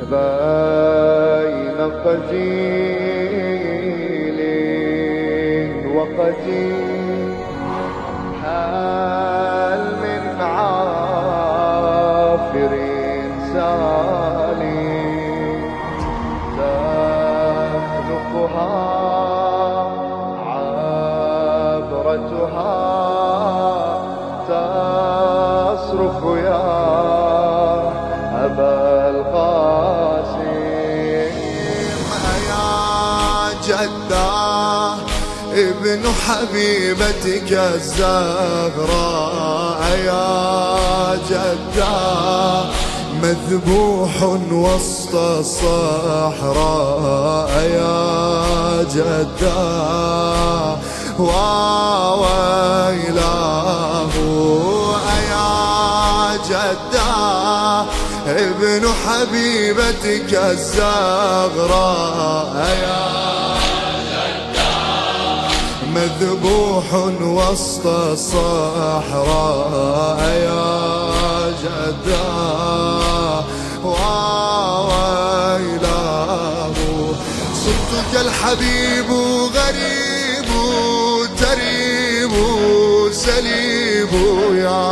بين قتيل وقتيل، هل من عافر سالم تخلقها عبرتها تصرخ يا أبا القاسم. يا جدة ابن حبيبتك الزهراء، يا جدة مذبوح وسط الصحراء، يا جدة وويلاه، يا جدة ابن حبيبتك الزغراء، يا جدة مذبوح وسط الصحراء، يا جدة وويلاه. صرتك الحبيب غريب تريب سليب يا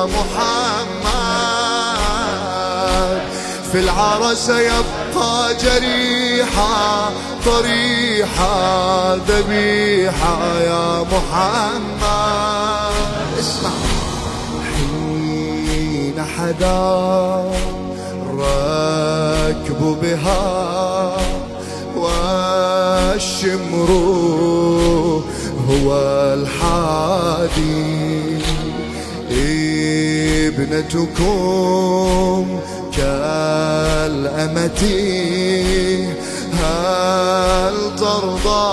محمد، في العرس يبقى جريحا طريحا ذبيحا يا محمد. اسمع، حين حدا الركب بها والشمر هو الحادي، ابنتكم كالأمة هل ترضى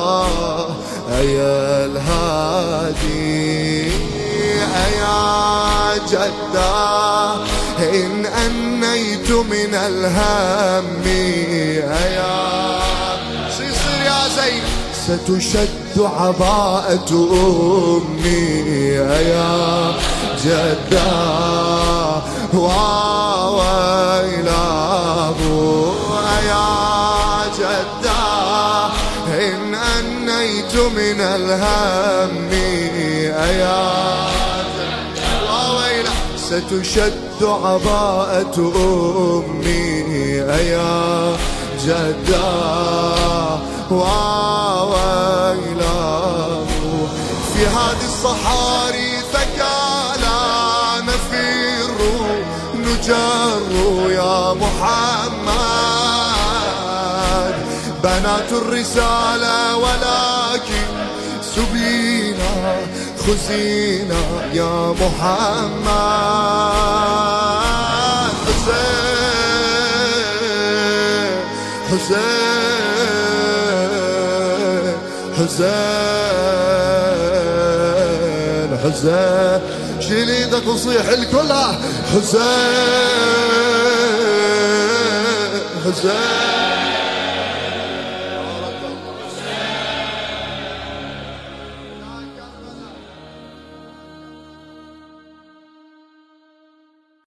يا الهادي؟ يا جدة إن أنيت من الهم، يا صيصير يا زين ستشد عباءة أمي، يا جدة وويلاه، يا جدة إن أنيت من الهم، يا جدة وويلاه ستشد عباءة أمي، يا جدة وويلاه. في هذه الصحاري ثكالى نفر نجر يا محمد، بنات الرسالة ولكن سبينا خزينا يا محمد. حسين حسين حسين حسين، شيل ايدك وصيح الكل حسين حسين.